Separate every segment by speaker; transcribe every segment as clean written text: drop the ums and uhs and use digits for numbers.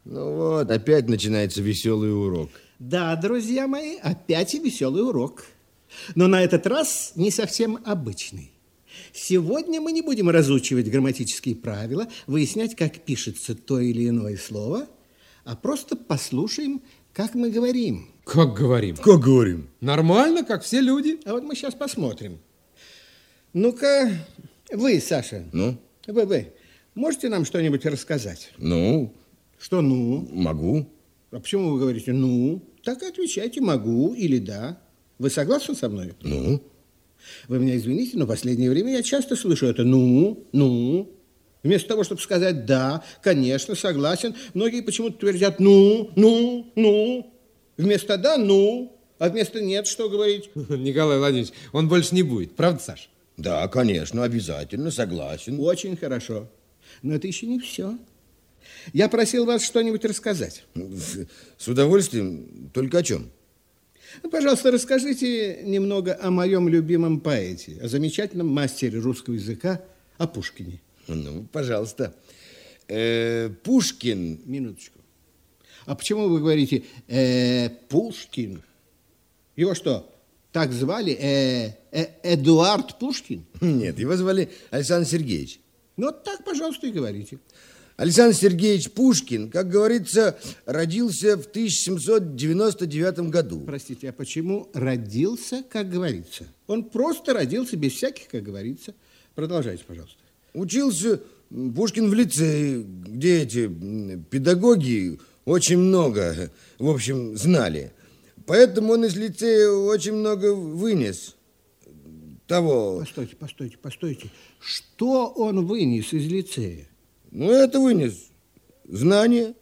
Speaker 1: Ну вот, опять начинается веселый урок.
Speaker 2: Да, друзья мои, опять и веселый урок. Но на этот раз не совсем обычный. Сегодня мы не будем разучивать грамматические правила, выяснять, как пишется то или иное слово, а просто послушаем, как мы говорим.
Speaker 3: Как говорим?
Speaker 1: Как говорим?
Speaker 3: Нормально, как все люди.
Speaker 2: А вот мы сейчас посмотрим. Ну-ка, вы, Саша.
Speaker 1: Ну?
Speaker 2: Вы. Можете нам что-нибудь рассказать?
Speaker 1: Ну?
Speaker 2: Что «ну»?
Speaker 1: Могу.
Speaker 2: А почему вы говорите «ну»? Так и отвечайте «могу» или «да». Вы согласны со мной?
Speaker 1: Ну?
Speaker 2: Вы меня извините, но в последнее время я часто слышу это «ну». Вместо того, чтобы сказать «да», конечно, согласен, многие почему-то твердят «ну». Вместо «да» «ну», а вместо «нет» что говорить?
Speaker 3: Николай Владимирович, он больше не будет. Правда, Саш?
Speaker 1: Да, конечно, обязательно, согласен.
Speaker 2: Очень хорошо. Но это еще не все. Я просил вас что-нибудь рассказать.
Speaker 1: С удовольствием. Только о чем?
Speaker 2: Пожалуйста, расскажите немного о моем любимом поэте, о замечательном мастере русского языка, о Пушкине.
Speaker 1: Ну, пожалуйста. Пушкин.
Speaker 2: Минуточку. А почему вы говорите Пушкин? Его что, так звали? Эдуард Пушкин?
Speaker 1: Нет, его звали Александр Сергеевич.
Speaker 2: Ну, вот так, пожалуйста, и говорите.
Speaker 1: Александр Сергеевич Пушкин, как говорится, родился в 1799 году.
Speaker 2: Простите, а почему родился, как говорится? Он просто родился без всяких, как говорится. Продолжайте, пожалуйста.
Speaker 1: Учился Пушкин в лицее, где эти педагоги очень много, в общем, знали. Поэтому он из лицея очень много вынес того.
Speaker 2: Постойте. Что он вынес из лицея?
Speaker 1: Ну, это вынес знания.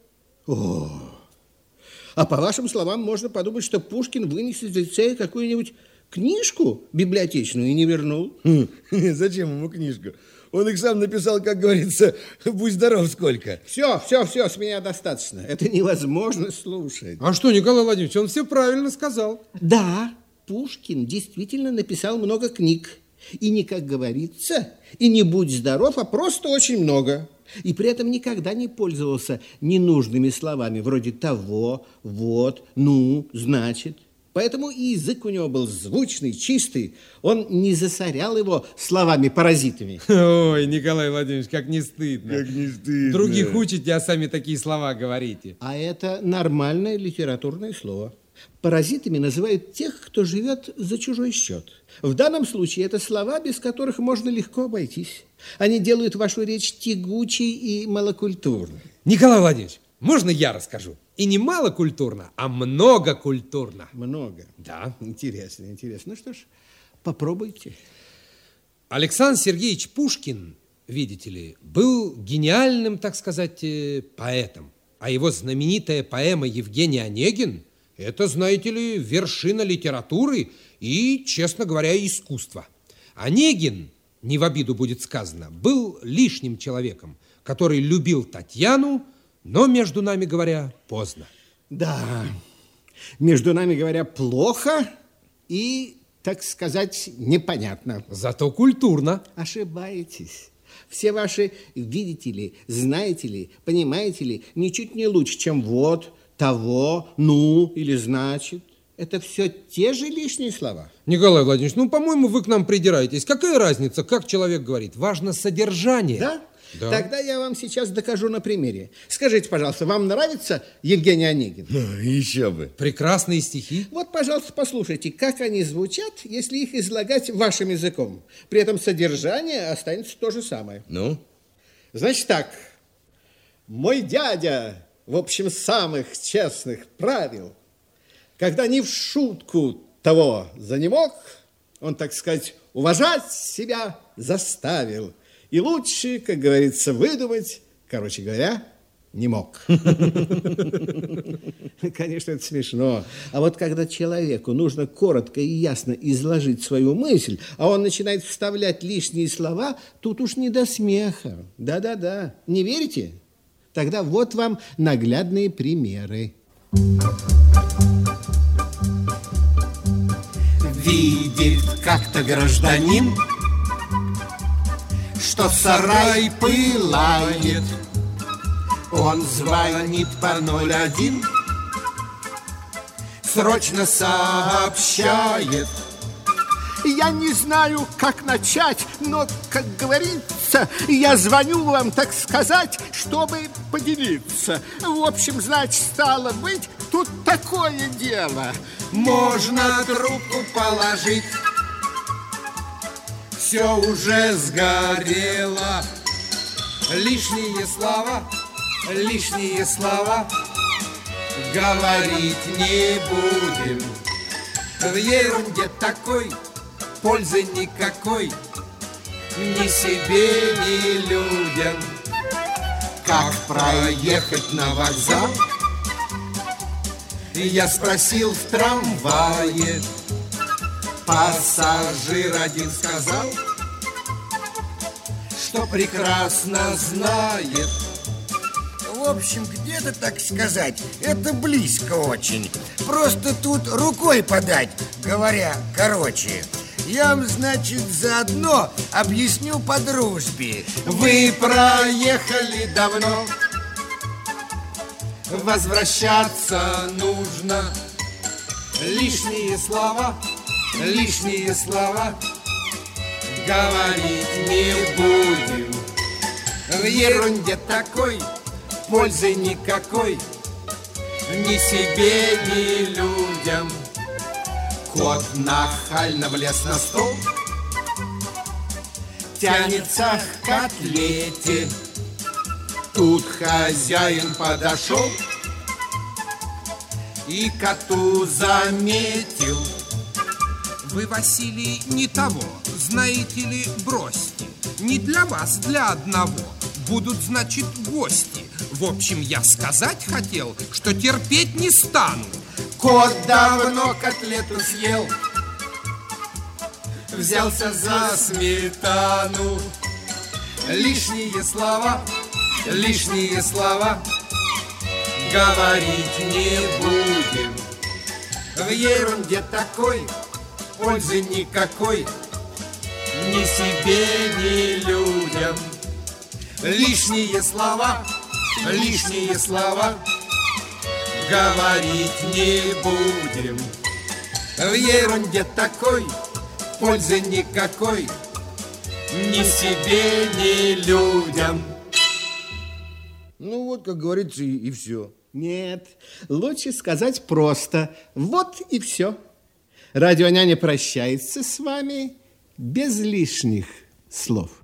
Speaker 2: А по вашим словам, можно подумать, что Пушкин вынес из лицея какую-нибудь книжку библиотечную и не вернул.
Speaker 1: Зачем ему книжку? Он их сам написал, как говорится, будь здоров сколько.
Speaker 2: Все, с меня достаточно. Это невозможно слушать.
Speaker 3: А что, Николай Владимирович, он все правильно сказал.
Speaker 2: Да, Пушкин действительно написал много книг. И не как говорится, и не будь здоров, а просто очень много. И при этом никогда не пользовался ненужными словами, вроде того, вот, ну, значит. Поэтому и язык у него был звучный, чистый. Он не засорял его словами-паразитами.
Speaker 3: Ой, Николай Владимирович, как не стыдно.
Speaker 1: Как не стыдно.
Speaker 3: Других учите, а сами такие слова говорите.
Speaker 2: А это нормальное литературное слово. Паразитами называют тех, кто живет за чужой счет. В данном случае это слова, без которых можно легко обойтись. Они делают вашу речь тягучей и малокультурной.
Speaker 3: Николай Владимирович, можно я расскажу? И не малокультурно, а многокультурно.
Speaker 2: Много?
Speaker 3: Да.
Speaker 2: Интересно. Ну что ж, попробуйте.
Speaker 3: Александр Сергеевич Пушкин, видите ли, был гениальным, так сказать, поэтом. А его знаменитая поэма «Евгений Онегин» – это, знаете ли, вершина литературы и, честно говоря, искусства. Онегин, не в обиду будет сказано, был лишним человеком, который любил Татьяну, но, между нами говоря, поздно.
Speaker 2: Да, между нами говоря, плохо и, так сказать, непонятно.
Speaker 3: Зато культурно.
Speaker 2: Ошибаетесь. Все ваши «видите ли», «знаете ли», «понимаете ли» ничуть не лучше, чем «вот», «того», «ну» или «значит». Это все те же лишние слова.
Speaker 3: Николай Владимирович, ну, по-моему, вы к нам придираетесь. Какая разница, как человек говорит? Важно содержание.
Speaker 2: Да?
Speaker 3: Да.
Speaker 2: Тогда я вам сейчас докажу на примере. Скажите, пожалуйста, вам нравится Евгений Онегин?
Speaker 1: Еще бы.
Speaker 3: Прекрасные стихи.
Speaker 2: Вот, пожалуйста, послушайте, как они звучат, если их излагать вашим языком. При этом содержание останется то же самое.
Speaker 1: Ну?
Speaker 2: Значит так. Мой дядя, в общем, самых честных правил, когда не в шутку того занемог, он, так сказать, уважать себя заставил. И лучше, как говорится, выдумать, короче говоря, не мог. Конечно, это смешно. А вот когда человеку нужно коротко и ясно изложить свою мысль, а он начинает вставлять лишние слова, тут уж не до смеха. Да-да-да. Не верите? Тогда вот вам наглядные примеры.
Speaker 4: Видит как-то гражданин, что сарай пылает, Он звонит по 01, срочно сообщает:
Speaker 2: я не знаю, как начать, но, как говорится, я звоню вам, так сказать, чтобы поделиться. В общем, значит, стало быть, тут такое дело.
Speaker 4: Можно трубку положить, все уже сгорело. Лишние слова говорить не будем. В ерунде такой пользы никакой ни себе, ни людям. Как проехать на вокзал? Я спросил в трамвае. Пассажир один сказал, что прекрасно знает.
Speaker 1: В общем, где-то, так сказать, это близко очень. Просто тут рукой подать, говоря короче. Я вам, значит, заодно объясню по дружбе.
Speaker 4: Вы проехали давно, возвращаться нужно. Лишние слова говорить не будем. В ерунде такой пользы никакой ни себе, ни людям. Кот нахально влез на стол, тянется к котлете. Тут хозяин подошел и коту заметил:
Speaker 5: вы, Василий, не того, знаете ли, бросьте. Не для вас, для одного. Будут, значит, гости. В общем, я сказать хотел, что терпеть не стану.
Speaker 4: Кот давно котлету съел, взялся за сметану. Лишние слова говорить не будем. В ерунде такой пользы никакой ни себе, ни людям. Лишние слова говорить не будем. В ерунде такой пользы никакой ни себе, ни людям.
Speaker 1: Ну вот, как говорится, и все.
Speaker 2: Нет, лучше сказать просто. Вот и все. Радионяня прощается с вами без лишних слов.